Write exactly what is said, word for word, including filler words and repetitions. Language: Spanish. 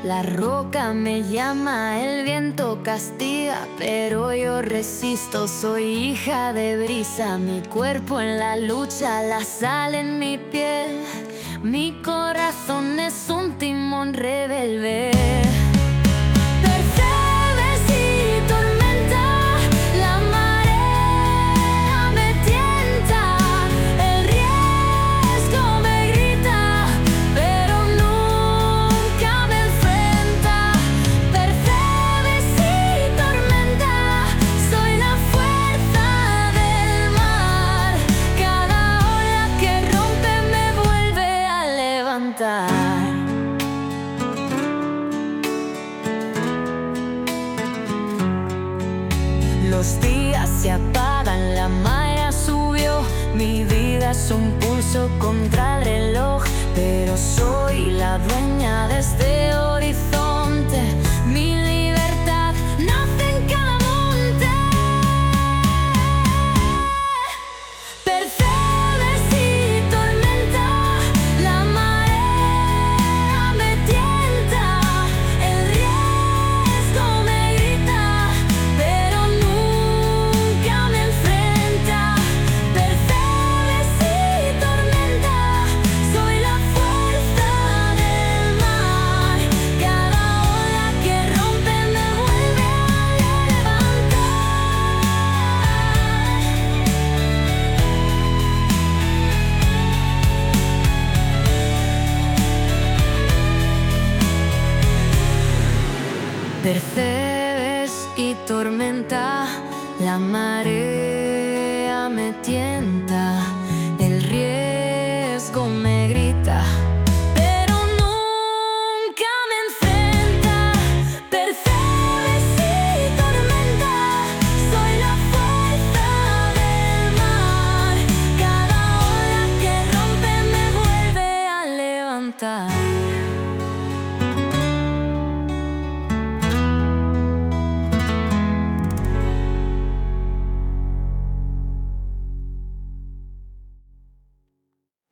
La roca me llama, el viento castiga, pero yo resisto, soy hija de brisa. Mi cuerpo en la lucha, la sal en mi piel. Mi corazón es un timón rebelde. Los días se apagan, la marea subió. Mi vida es un pulso contra el reloj, pero soy la dueña de este horizonte. Mi libertad nace en cada monte. Percebes y tormenta, la marea me tienta. El riesgo me grita, pero nunca me enfrenta. Percebes y tormenta, soy la fuerza del mar. Cada ola que rompe me vuelve a levantar. Percebes y tormenta, la marea me tiene.